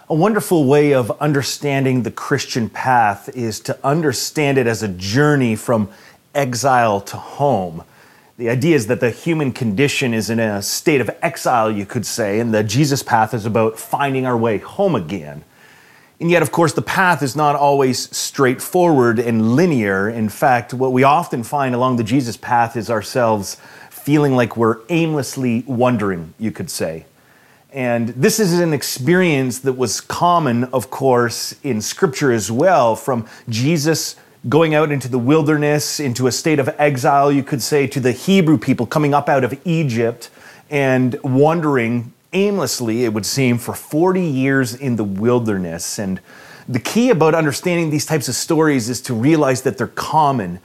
A wonderful way of understanding the Christian path is to understand it as a journey from exile to home. The idea is that the human condition is in a state of exile, you could say, and the Jesus path is about finding our way home again. And yet, of course, the path is not always straightforward and linear. In fact, what we often find along the Jesus path is ourselves feeling like we're aimlessly wandering, you could say. And this is an experience that was common, of course, in Scripture as well, from Jesus going out into the wilderness, into a state of exile, you could say, to the Hebrew people coming up out of Egypt and wandering aimlessly, it would seem, for 40 years in the wilderness. And the key about understanding these types of stories is to realize that they're common.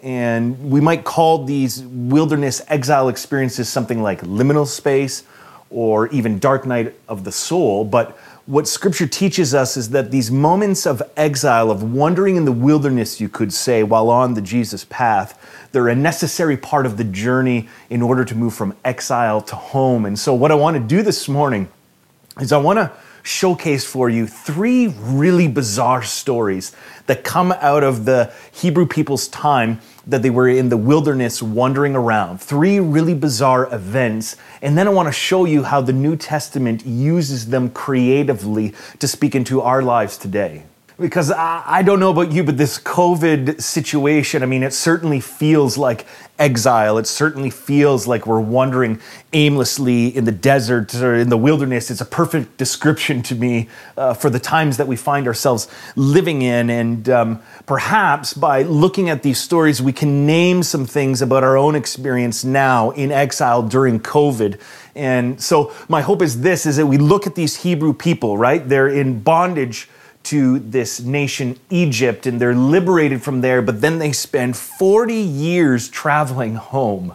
And we might call these wilderness exile experiences something like liminal space, or even dark night of the soul. But what Scripture teaches us is that these moments of exile, of wandering in the wilderness, you could say, while on the Jesus path, they're a necessary part of the journey in order to move from exile to home. And so what I want to do this morning is I want to showcase for you 3 really bizarre stories that come out of the Hebrew people's time that they were in the wilderness wandering around. 3 really bizarre events. And then I want to show you how the New Testament uses them creatively to speak into our lives today. Because I don't know about you, but this COVID situation, it certainly feels like exile. It certainly feels like we're wandering aimlessly in the desert or in the wilderness. It's a perfect description to me for the times that we find ourselves living in. And perhaps by looking at these stories, we can name some things about our own experience now in exile during COVID. And so my hope is this, is that we look at these Hebrew people, right? They're in bondage to this nation, Egypt, and they're liberated from there, but then they spend 40 years traveling home,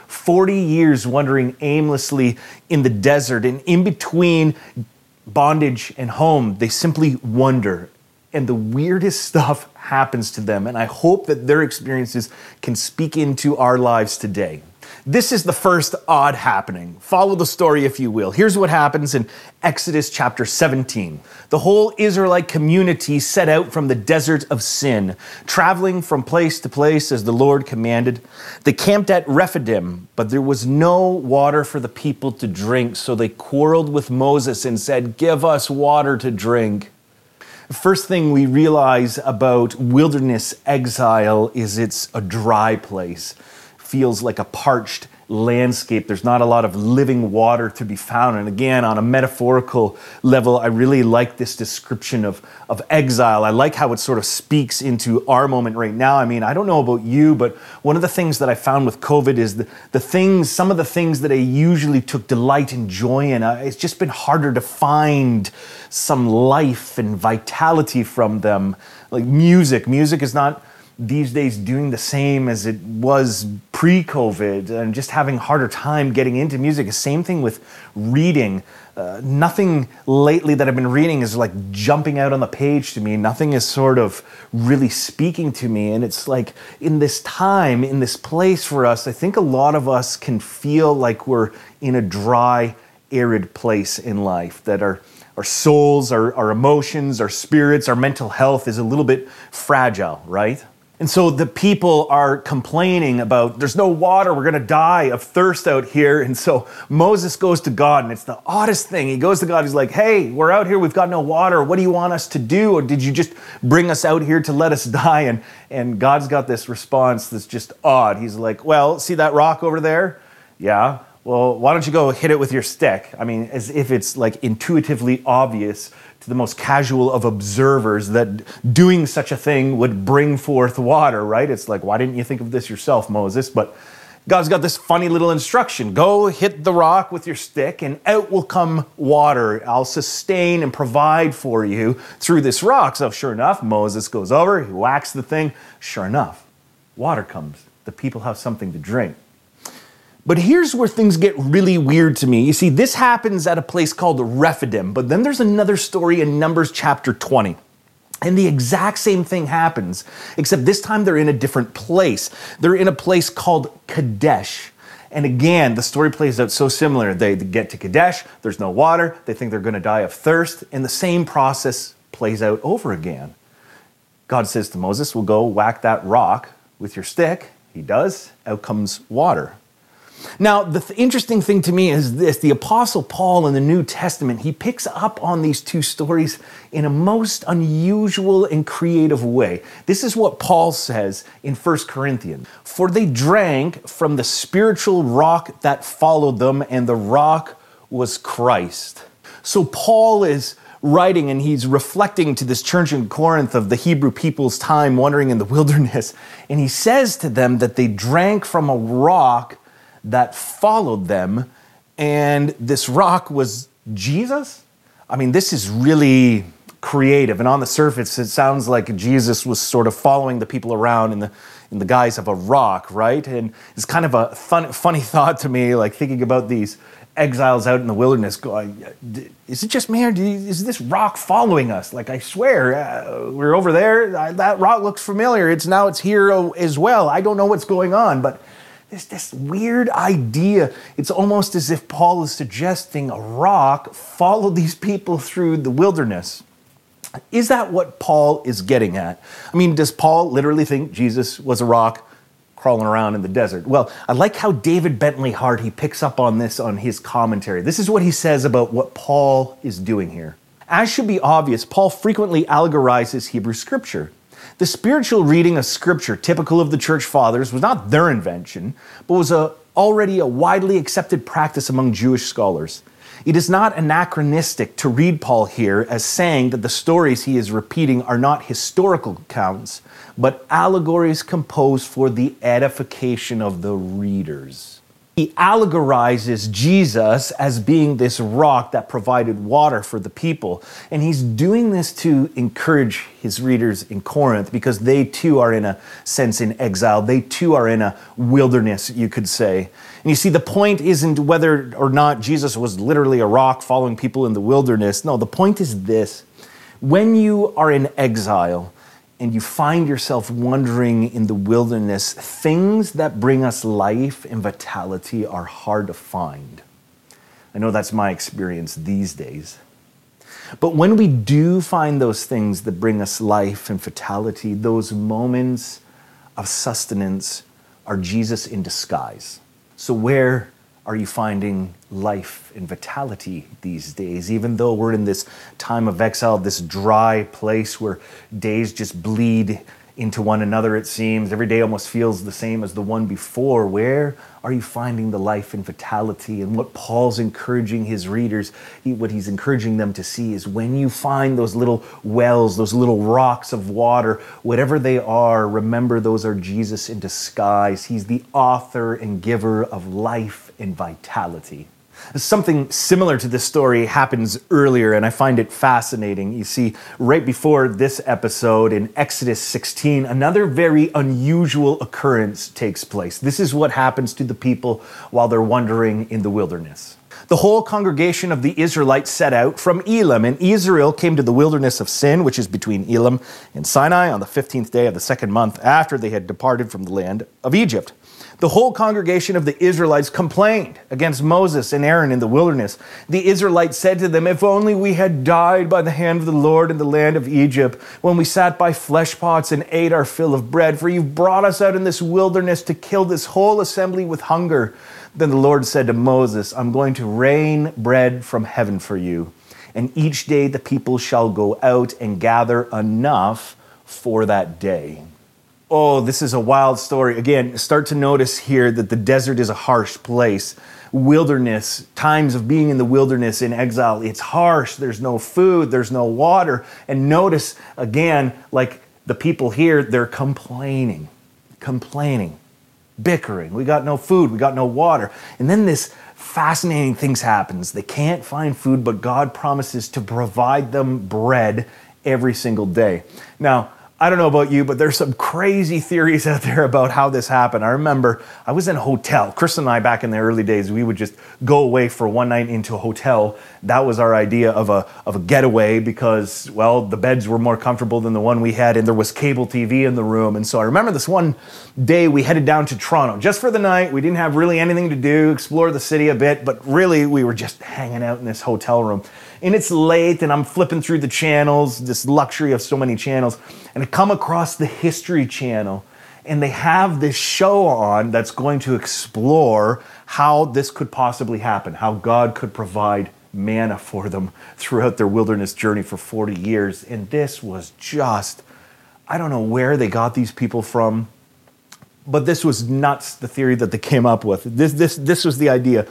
40 years wandering aimlessly in the desert, and in between bondage and home, they simply wander, and the weirdest stuff happens to them, and I hope that their experiences can speak into our lives today. This is the first odd happening. Follow the story, if you will. Here's what happens in Exodus chapter 17. The whole Israelite community set out from the desert of Sin, traveling from place to place as the Lord commanded. They camped at Rephidim, but there was no water for the people to drink, so they quarreled with Moses and said, "Give us water to drink." The first thing we realize about wilderness exile is it's a dry place. Feels like a parched landscape. There's not a lot of living water to be found. And again, on a metaphorical level, I really like this description of exile. I like how it sort of speaks into our moment right now. I don't know about you, but one of the things that I found with COVID is some of the things that I usually took delight and joy in, it's just been harder to find some life and vitality from them. Like music. Music is not these days doing the same as it was pre-COVID, and just having a harder time getting into music. The same thing with reading. Nothing lately that I've been reading is like jumping out on the page to me. Nothing is sort of really speaking to me. And it's like in this time, in this place for us, I think a lot of us can feel like we're in a dry, arid place in life, that our souls, our emotions, our spirits, our mental health is a little bit fragile, right? And so the people are complaining about, there's no water, we're going to die of thirst out here. And so Moses goes to God, and it's the oddest thing. He goes to God, he's like, "Hey, we're out here, we've got no water. What do you want us to do? Or did you just bring us out here to let us die?" And God's got this response that's just odd. He's like, "Well, see that rock over there? Yeah. Well, why don't you go hit it with your stick?" As if it's like intuitively obvious to the most casual of observers that doing such a thing would bring forth water, right? It's like, why didn't you think of this yourself, Moses? But God's got this funny little instruction. Go hit the rock with your stick and out will come water. I'll sustain and provide for you through this rock. So sure enough, Moses goes over, he whacks the thing. Sure enough, water comes. The people have something to drink. But here's where things get really weird to me. You see, this happens at a place called Rephidim, but then there's another story in Numbers chapter 20. And the exact same thing happens, except this time they're in a different place. They're in a place called Kadesh. And again, the story plays out so similar. They get to Kadesh, there's no water, they think they're going to die of thirst, and the same process plays out over again. God says to Moses, well, go whack that rock with your stick. He does. Out comes water. Now, the interesting thing to me is this. The Apostle Paul in the New Testament, he picks up on these two stories in a most unusual and creative way. This is what Paul says in 1 Corinthians. For they drank from the spiritual rock that followed them, and the rock was Christ. So Paul is writing and he's reflecting to this church in Corinth of the Hebrew people's time wandering in the wilderness. And he says to them that they drank from a rock that followed them, and this rock was Jesus? I mean, this is really creative, and on the surface, it sounds like Jesus was sort of following the people around in the guise of a rock, right? And it's kind of a funny thought to me, like thinking about these exiles out in the wilderness going, is it just me, or is this rock following us? Like, I swear, we're over there, that rock looks familiar, it's here as well. I don't know what's going on, but there's this weird idea. It's almost as if Paul is suggesting a rock followed these people through the wilderness. Is that what Paul is getting at? I mean, does Paul literally think Jesus was a rock crawling around in the desert? Well, I like how David Bentley Hart, he picks up on this on his commentary. This is what he says about what Paul is doing here. As should be obvious, Paul frequently allegorizes Hebrew scripture. The spiritual reading of Scripture, typical of the church fathers, was not their invention, but was already a widely accepted practice among Jewish scholars. It is not anachronistic to read Paul here as saying that the stories he is repeating are not historical accounts, but allegories composed for the edification of the readers. He allegorizes Jesus as being this rock that provided water for the people. And he's doing this to encourage his readers in Corinth because they too are in a sense in exile. They too are in a wilderness, you could say. And you see, the point isn't whether or not Jesus was literally a rock following people in the wilderness. No, the point is this. When you are in exile, and you find yourself wandering in the wilderness, things that bring us life and vitality are hard to find. I know that's my experience these days. But when we do find those things that bring us life and vitality, those moments of sustenance are Jesus in disguise. So where are you finding life and vitality these days? Even though we're in this time of exile, this dry place where days just bleed into one another, it seems. Every day almost feels the same as the one before. Where are you finding the life and vitality? And what Paul's encouraging his readers, what he's encouraging them to see is when you find those little wells, those little rocks of water, whatever they are, remember those are Jesus in disguise. He's the author and giver of life and vitality. Something similar to this story happens earlier, and I find it fascinating. You see, right before this episode in Exodus 16, another very unusual occurrence takes place. This is what happens to the people while they're wandering in the wilderness. The whole congregation of the Israelites set out from Elim, and Israel came to the wilderness of Sin, which is between Elim and Sinai, on the 15th day of the second month after they had departed from the land of Egypt. The whole congregation of the Israelites complained against Moses and Aaron in the wilderness. The Israelites said to them, "If only we had died by the hand of the Lord in the land of Egypt, when we sat by flesh pots and ate our fill of bread, for you've brought us out in this wilderness to kill this whole assembly with hunger." Then the Lord said to Moses, "I'm going to rain bread from heaven for you, and each day the people shall go out and gather enough for that day." Oh, this is a wild story. Again, start to notice here that the desert is a harsh place. Wilderness, times of being in the wilderness in exile, it's harsh. There's no food, there's no water. And notice, again, like the people here, they're complaining, bickering. We got no food, we got no water. And then this fascinating thing happens. They can't find food, but God promises to provide them bread every single day. Now, I don't know about you, but there's some crazy theories out there about how this happened. I remember I was in a hotel. Chris and I, back in the early days, we would just go away for one night into a hotel. That was our idea of a getaway because, well, the beds were more comfortable than the one we had, and there was cable TV in the room. And so I remember this one day we headed down to Toronto just for the night. We didn't have really anything to do, explore the city a bit, but really we were just hanging out in this hotel room. And it's late, and I'm flipping through the channels, this luxury of so many channels, and I come across the History Channel, and they have this show on that's going to explore how this could possibly happen, how God could provide manna for them throughout their wilderness journey for 40 years. And this was just, I don't know where they got these people from, but this was nuts, the theory that they came up with. This was the idea.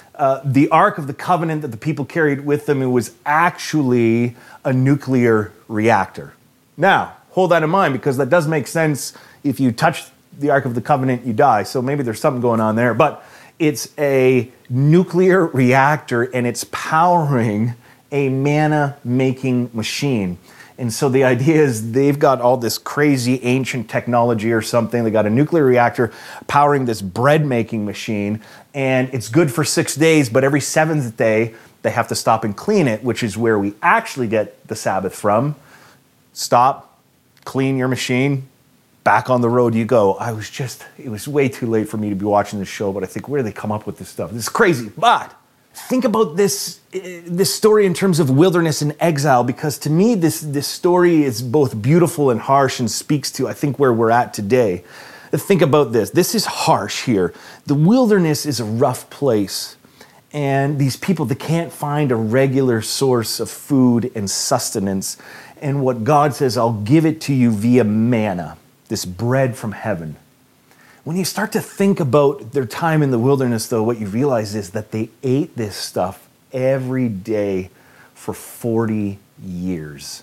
The Ark of the Covenant that the people carried with them, it was actually a nuclear reactor. Now, hold that in mind, because that does make sense. If you touch the Ark of the Covenant, you die. So maybe there's something going on there. But it's a nuclear reactor, and it's powering a manna-making machine. And so the idea is they've got all this crazy ancient technology or something. They got a nuclear reactor powering this bread-making machine, and it's good for 6 days, but every seventh day, they have to stop and clean it, which is where we actually get the Sabbath from. Stop, clean your machine, back on the road you go. It was way too late for me to be watching this show, but I think, where do they come up with this stuff? This is crazy. But think about this story in terms of wilderness and exile, because to me, this story is both beautiful and harsh and speaks to, I think, where we're at today. Think about this. This is harsh here. The wilderness is a rough place. And these people, they can't find a regular source of food and sustenance. And what God says, I'll give it to you via manna, this bread from heaven. When you start to think about their time in the wilderness, though, what you realize is that they ate this stuff every day for 40 years.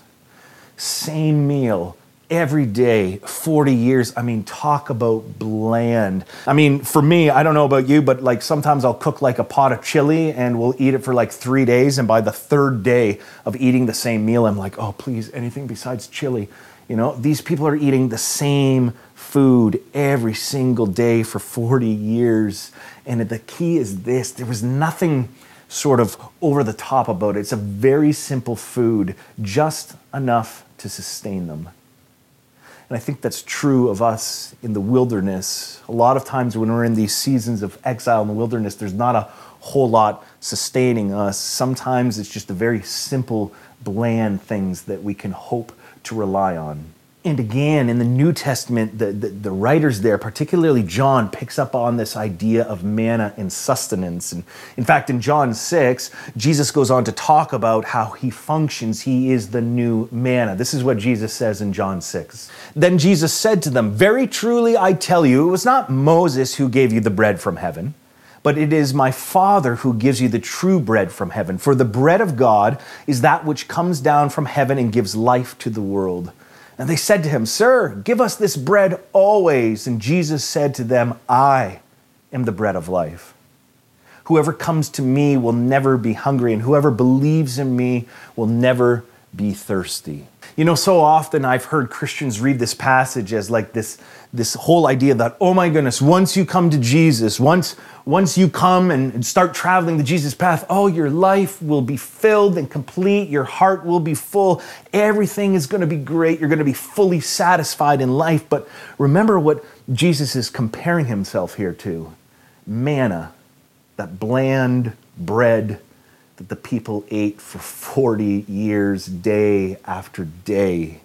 Same meal every day, 40 years. I mean, talk about bland. I mean, for me, I don't know about you, but like sometimes I'll cook like a pot of chili and we'll eat it for like 3 days. And by the third day of eating the same meal, I'm like, oh, please, anything besides chili. You know, these people are eating the same food every single day for 40 years. And the key is this: there was nothing sort of over the top about it. It's a very simple food, just enough to sustain them. And I think that's true of us in the wilderness. A lot of times when we're in these seasons of exile in the wilderness, there's not a whole lot sustaining us. Sometimes it's just the very simple, bland things that we can hope to rely on. And again, in the New Testament, the writers there, particularly John, picks up on this idea of manna and sustenance. And in fact, in John 6, Jesus goes on to talk about how he functions. He is the new manna. This is what Jesus says in John 6. Then Jesus said to them, "Very truly I tell you, it was not Moses who gave you the bread from heaven, but it is my Father who gives you the true bread from heaven. For the bread of God is that which comes down from heaven and gives life to the world." And they said to him, "Sir, give us this bread always." And Jesus said to them, "I am the bread of life. Whoever comes to me will never be hungry, and whoever believes in me will never be thirsty." You know, so often I've heard Christians read this passage as like this whole idea that, oh my goodness, once you come to Jesus, once you come and start traveling the Jesus path, oh, your life will be filled and complete. Your heart will be full. Everything is going to be great. You're going to be fully satisfied in life. But remember what Jesus is comparing himself here to: manna, that bland bread that the people ate for 40 years, day after day.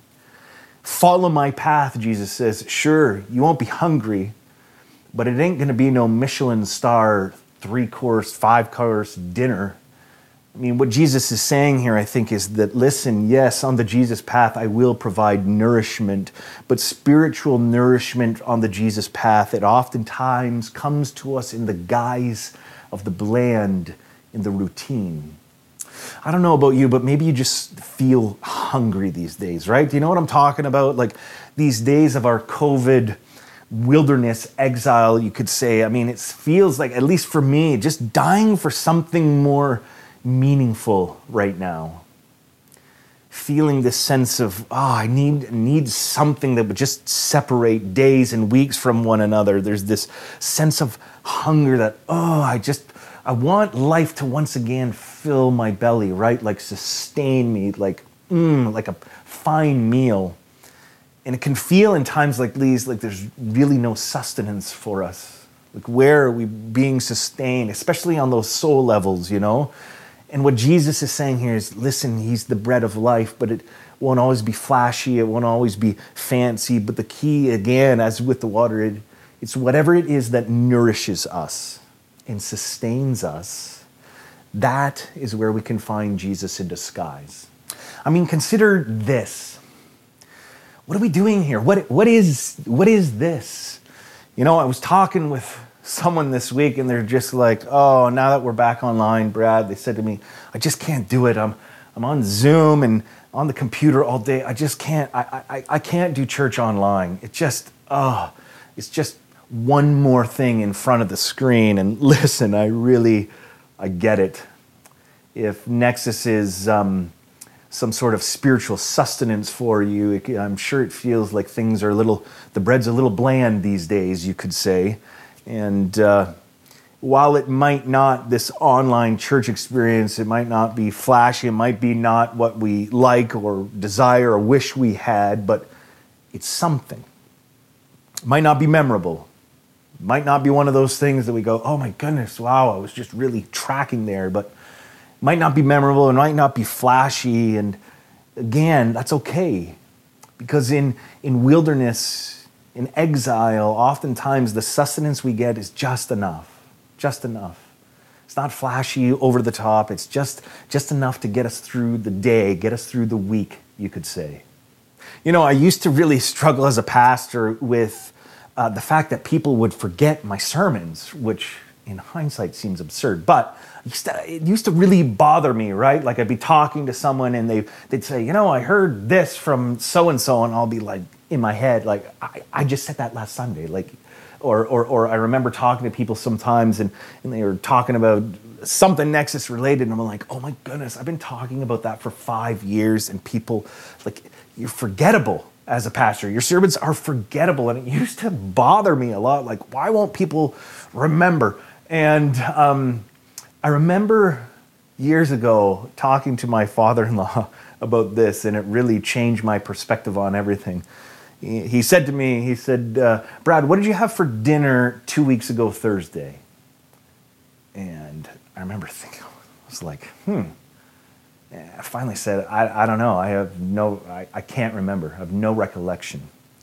Follow my path, Jesus says. Sure, you won't be hungry, but it ain't going to be no Michelin star 3-course, 5-course dinner. I mean, what Jesus is saying here, I think, is that, listen, yes, on the Jesus path, I will provide nourishment, but spiritual nourishment on the Jesus path, it oftentimes comes to us in the guise of the bland, in the routine. I don't know about you, but maybe you just feel hungry these days, right? Do you know what I'm talking about? Like these days of our COVID wilderness exile, you could say. I mean, it feels like, at least for me, just dying for something more meaningful right now. feeling this sense of, I need something that would just separate days and weeks from one another. There's this sense of hunger that, I want life to once again fill my belly, right? Like sustain me, like a fine meal. And it can feel in times like these like there's really no sustenance for us. Like, where are we being sustained, especially on those soul levels, you know? And what Jesus is saying here is, listen, he's the bread of life, but it won't always be flashy. It won't always be fancy. But the key, again, as with the water, it's whatever it is that nourishes us and sustains us. That is where we can find Jesus in disguise. I mean, consider this. What are we doing here? What is this? You know, I was talking with someone this week and they're just like, oh, now that we're back online, Brad, they said to me, I just can't do it. I'm on Zoom and on the computer all day. I just can't, I can't do church online. It's just one more thing in front of the screen. And listen, I get it. If Nexus is some sort of spiritual sustenance for you, I'm sure it feels like things are the bread's a little bland these days, you could say. And while it might not, this online church experience, it might not be flashy, it might be not what we like or desire or wish we had, but it's something. It might not be memorable. It might not be one of those things that we go, oh my goodness, wow, I was just really tracking there, but it might not be memorable, it might not be flashy, and again, that's okay. Because in wilderness, in exile, oftentimes the sustenance we get is just enough. Just enough. It's not flashy, over the top. It's just enough to get us through the day, get us through the week, you could say. You know, I used to really struggle as a pastor with the fact that people would forget my sermons, which in hindsight seems absurd, but it used to really bother me, right? Like, I'd be talking to someone and they'd say, you know, I heard this from so-and-so, and I'll be like, in my head, like, I just said that last Sunday. Like, or I remember talking to people sometimes and they were talking about something Nexus related, and I'm like, oh my goodness, I've been talking about that for 5 years, and people, like, you're forgettable as a pastor. Your sermons are forgettable, and it used to bother me a lot. Like, why won't people remember? And I remember years ago talking to my father-in-law about this, and it really changed my perspective on everything. He said to me, Brad, what did you have for dinner 2 weeks ago Thursday? And I remember thinking, I was like, I finally said, I don't know. I can't remember. I have no recollection.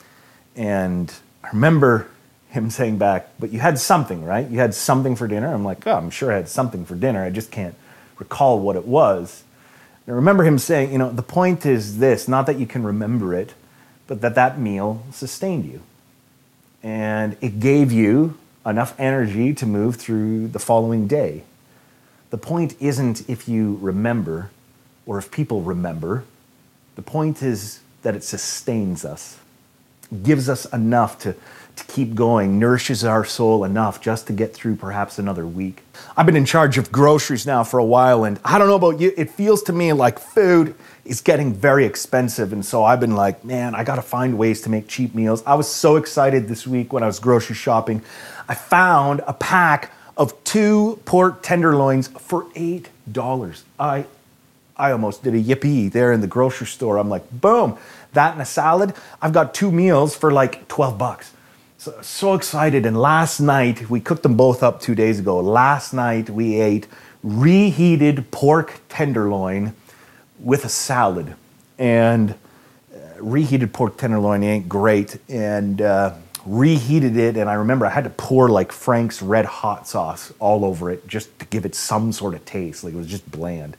And I remember him saying back, but you had something, right? You had something for dinner? I'm like, oh, I'm sure I had something for dinner. I just can't recall what it was. And I remember him saying, you know, the point is this, not that you can remember it, but that meal sustained you. And it gave you enough energy to move through the following day. The point isn't if you remember or if people remember. The point is that it sustains us, gives us enough to keep going, nourishes our soul enough just to get through perhaps another week. I've been in charge of groceries now for a while, and I don't know about you, it feels to me like food is getting very expensive, and so I've been like, man, I gotta find ways to make cheap meals. I was so excited this week when I was grocery shopping. I found a pack of 2 pork tenderloins for $8. I almost did a yippee there in the grocery store. I'm like, boom, that and a salad. I've got 2 meals for like $12. So excited. And last night, we cooked them both up 2 days ago. Last night, we ate reheated pork tenderloin with a salad. And reheated pork tenderloin ain't great. And reheated it. And I remember I had to pour like Frank's Red Hot sauce all over it just to give it some sort of taste. Like, it was just bland.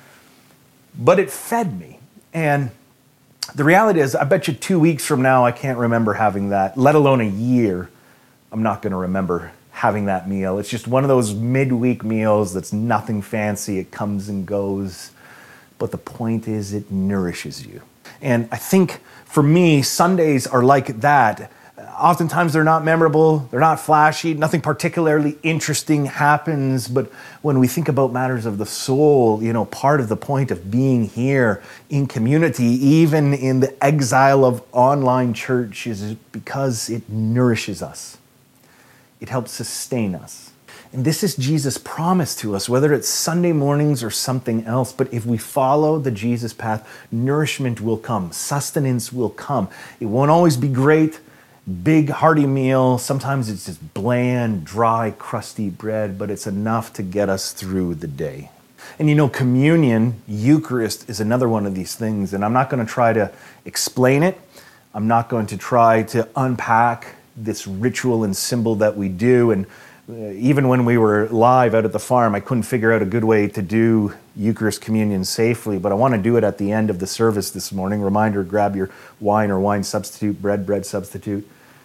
But it fed me. And the reality is, I bet you 2 weeks from now, I can't remember having that, let alone a year. I'm not going to remember having that meal. It's just one of those midweek meals that's nothing fancy. It comes and goes. But the point is, it nourishes you. And I think for me, Sundays are like that. Oftentimes they're not memorable, they're not flashy, nothing particularly interesting happens. But when we think about matters of the soul, part of the point of being here in community, even in the exile of online church, is because it nourishes us. It helps sustain us. And this is Jesus' promise to us, whether it's Sunday mornings or something else. But if we follow the Jesus path, nourishment will come, sustenance will come. It won't always be great, big, hearty meal. Sometimes it's just bland, dry, crusty bread, but it's enough to get us through the day. And communion, Eucharist, is another one of these things. And I'm not going to try to explain it. I'm not going to try to unpack this ritual and symbol that we do. And even when we were live out at the farm, I couldn't figure out a good way to do Eucharist communion safely, but I want to do it at the end of the service this morning. Reminder, grab your wine or wine substitute, bread substitute.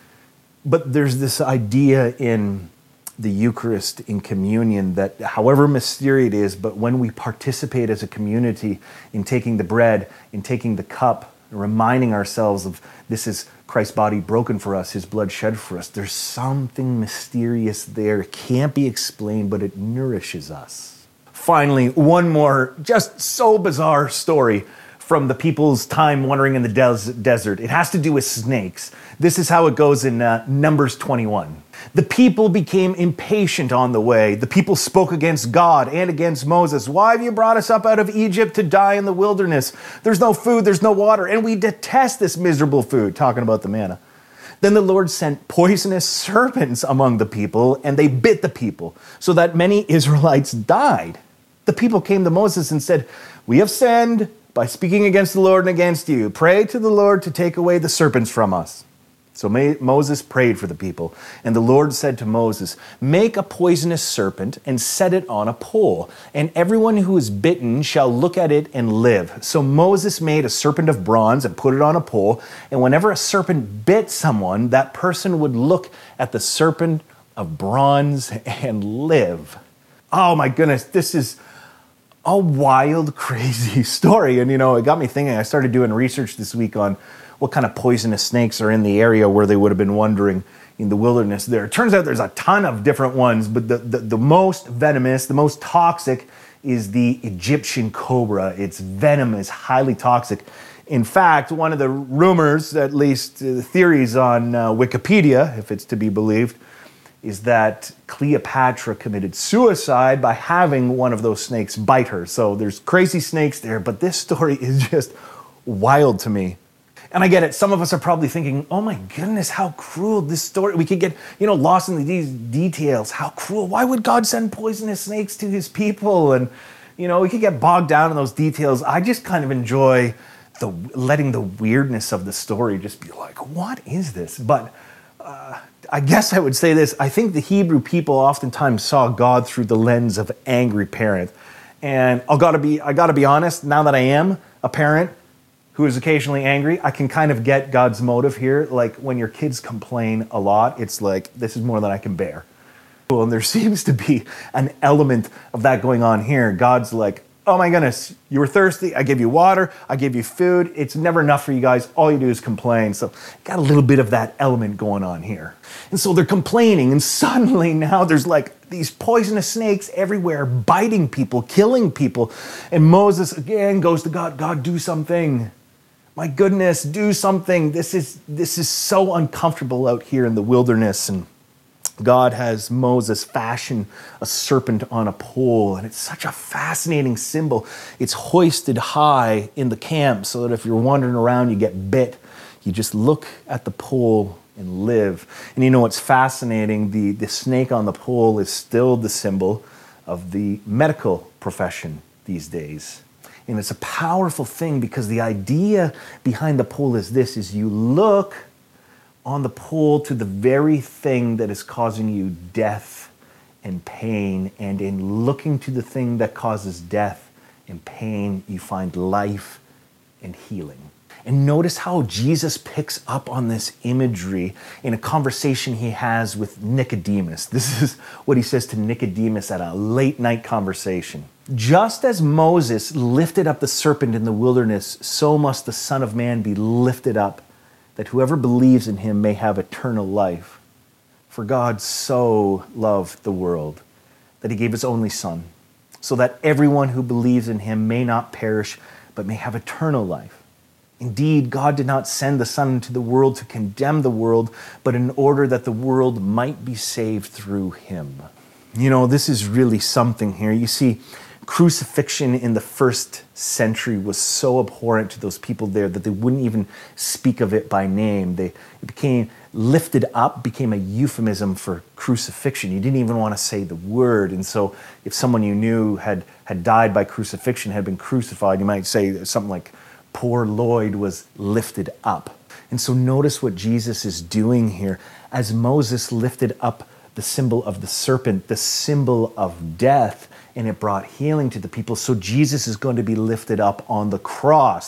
But there's this idea in the Eucharist, in communion, that however mysterious it is, but when we participate as a community in taking the bread, in taking the cup, reminding ourselves of this is Christ's body broken for us, his blood shed for us. There's something mysterious there. It can't be explained, but it nourishes us. Finally, one more just so bizarre story from the people's time wandering in the desert. It has to do with snakes. This is how it goes in Numbers 21. The people became impatient on the way. The people spoke against God and against Moses. Why have you brought us up out of Egypt to die in the wilderness? There's no food, there's no water, and we detest this miserable food, talking about the manna. Then the Lord sent poisonous serpents among the people, and they bit the people, so that many Israelites died. The people came to Moses and said, "We have sinned by speaking against the Lord and against you. Pray to the Lord to take away the serpents from us." So Moses prayed for the people, and the Lord said to Moses, "Make a poisonous serpent and set it on a pole, and everyone who is bitten shall look at it and live." So Moses made a serpent of bronze and put it on a pole, and whenever a serpent bit someone, that person would look at the serpent of bronze and live. Oh my goodness, this is a wild, crazy story. And it got me thinking. I started doing research this week on what kind of poisonous snakes are in the area where they would have been wandering in the wilderness there. It turns out there's a ton of different ones, but the most venomous, the most toxic is the Egyptian cobra. Its venom is highly toxic. In fact, one of the rumors, at least the theories on Wikipedia, if it's to be believed, is that Cleopatra committed suicide by having one of those snakes bite her. So there's crazy snakes there, but this story is just wild to me. And I get it. Some of us are probably thinking, oh my goodness, how cruel this story. We could get, lost in these details. How cruel. Why would God send poisonous snakes to his people? And, we could get bogged down in those details. I just kind of enjoy letting the weirdness of the story just be like, what is this? But I guess I would say this. I think the Hebrew people oftentimes saw God through the lens of angry parent. And I gotta be honest, now that I am a parent who is occasionally angry, I can kind of get God's motive here. Like when your kids complain a lot, it's like, this is more than I can bear. Well, and there seems to be an element of that going on here. God's like, oh my goodness, you were thirsty, I gave you water, I gave you food. It's never enough for you guys. All you do is complain. So got a little bit of that element going on here. And so they're complaining, and suddenly now there's like these poisonous snakes everywhere, biting people, killing people. And Moses again goes to God, God, do something. My goodness, do something. This is so uncomfortable out here in the wilderness. And God has Moses fashion a serpent on a pole, and it's such a fascinating symbol. It's hoisted high in the camp so that if you're wandering around, you get bit. You just look at the pole and live. And what's fascinating? The snake on the pole is still the symbol of the medical profession these days. And it's a powerful thing because the idea behind the pole is this, is you look on the pole to the very thing that is causing you death and pain. And in looking to the thing that causes death and pain, you find life and healing. And notice how Jesus picks up on this imagery in a conversation he has with Nicodemus. This is what he says to Nicodemus at a late night conversation. Just as Moses lifted up the serpent in the wilderness, so must the Son of Man be lifted up, that whoever believes in him may have eternal life. For God so loved the world that he gave his only Son, so that everyone who believes in him may not perish, but may have eternal life. Indeed, God did not send the Son into the world to condemn the world, but in order that the world might be saved through him. You know, this is really something here. You see, crucifixion in the first century was so abhorrent to those people there that they wouldn't even speak of it by name. It became lifted up, became a euphemism for crucifixion. You didn't even want to say the word. And so if someone you knew had died by crucifixion, had been crucified, you might say something like, poor Lloyd was lifted up. And so notice what Jesus is doing here. As Moses lifted up the symbol of the serpent, the symbol of death, and it brought healing to the people. So Jesus is going to be lifted up on the cross,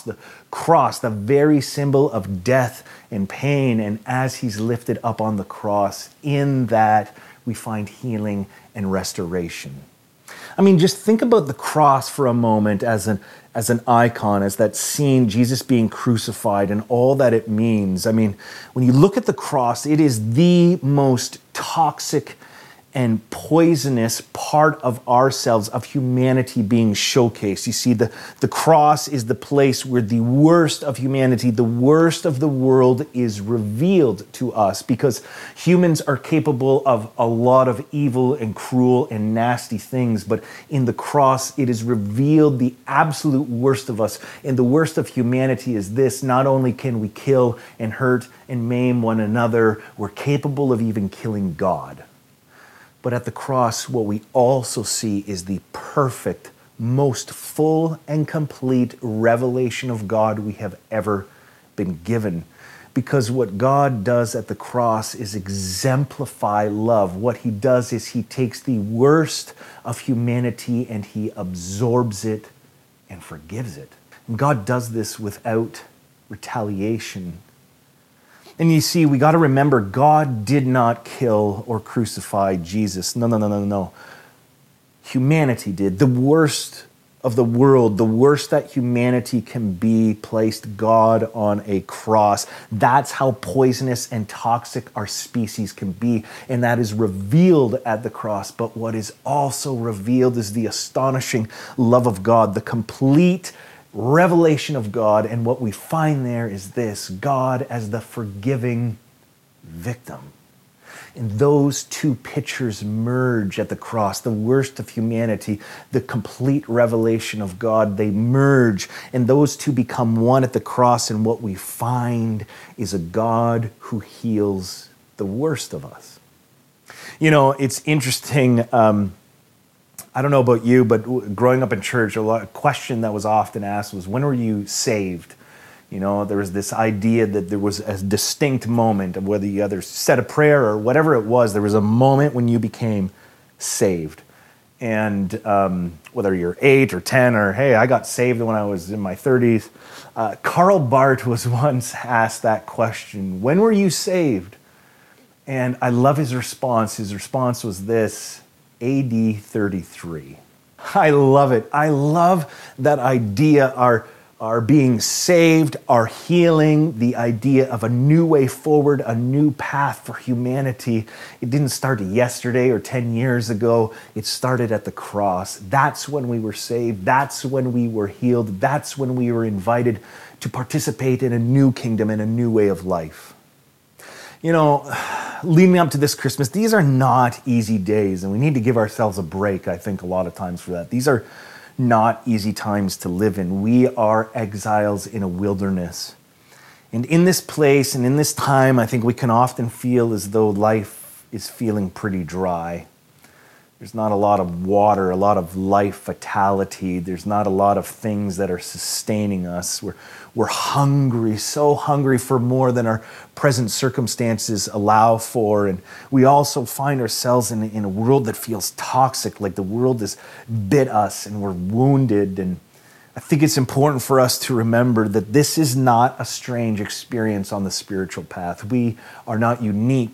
the very symbol of death and pain. And as he's lifted up on the cross, in that we find healing and restoration. I mean, just think about the cross for a moment as an icon, as that scene, Jesus being crucified and all that it means. I mean, when you look at the cross, it is the most toxic and poisonous part of ourselves, of humanity being showcased. You see, the cross is the place where the worst of humanity, the worst of the world is revealed to us, because humans are capable of a lot of evil and cruel and nasty things, but in the cross, it is revealed the absolute worst of us. And the worst of humanity is this: not only can we kill and hurt and maim one another, we're capable of even killing God. But at the cross, what we also see is the perfect, most full and complete revelation of God we have ever been given. Because what God does at the cross is exemplify love. What he does is he takes the worst of humanity and he absorbs it and forgives it. And God does this without retaliation. And you see, we got to remember, God did not kill or crucify Jesus. No. Humanity did. The worst of the world, the worst that humanity can be, placed God on a cross. That's how poisonous and toxic our species can be. And that is revealed at the cross. But what is also revealed is the astonishing love of God, the complete revelation of God. And what we find there is this: God as the forgiving victim. And those two pictures merge at the cross. The worst of humanity, the complete revelation of God, they merge. And those two become one at the cross. And what we find is a God who heals the worst of us. You know, it's interesting. I don't know about you, but growing up in church, a question that was often asked was, when were you saved? You know, there was this idea that there was a distinct moment of whether you either said a prayer or whatever it was, there was a moment when you became saved. And whether you're 8 or 10 or, hey, I got saved when I was in my 30s. Karl Barth was once asked that question, when were you saved? And I love his response. His response was this: AD 33. I love it. I love that idea, our being saved, our healing, the idea of a new way forward, a new path for humanity. It didn't start yesterday or 10 years ago. It started at the cross. That's when we were saved. That's when we were healed. That's when we were invited to participate in a new kingdom and a new way of life. You know, leading up to this Christmas, these are not easy days, and we need to give ourselves a break, I think, a lot of times for that. These are not easy times to live in. We are exiles in a wilderness. And in this place and in this time, I think we can often feel as though life is feeling pretty dry. There's not a lot of water, a lot of life vitality. There's not a lot of things that are sustaining us. We're hungry, so hungry for more than our present circumstances allow for. And we also find ourselves in a world that feels toxic, like the world has bit us and we're wounded. And I think it's important for us to remember that this is not a strange experience on the spiritual path. We are not unique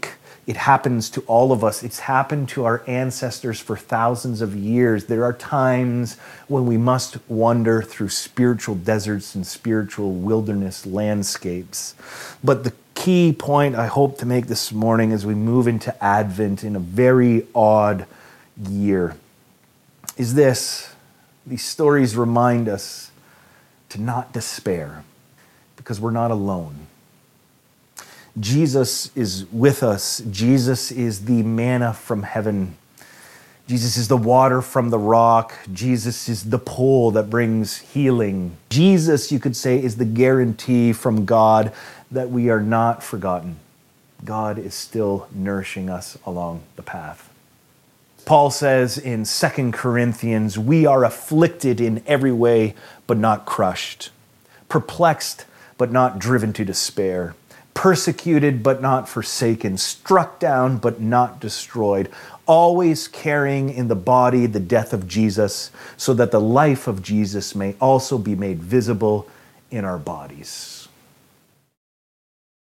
It happens to all of us. It's happened to our ancestors for thousands of years. There are times when we must wander through spiritual deserts and spiritual wilderness landscapes. But the key point I hope to make this morning as we move into Advent in a very odd year is this. These stories remind us to not despair because we're not alone. Jesus is with us. Jesus is the manna from heaven. Jesus is the water from the rock. Jesus is the pull that brings healing. Jesus, you could say, is the guarantee from God that we are not forgotten. God is still nourishing us along the path. Paul says in 2 Corinthians, we are afflicted in every way, but not crushed, perplexed, but not driven to despair, persecuted but not forsaken, struck down but not destroyed, always carrying in the body the death of Jesus, so that the life of Jesus may also be made visible in our bodies.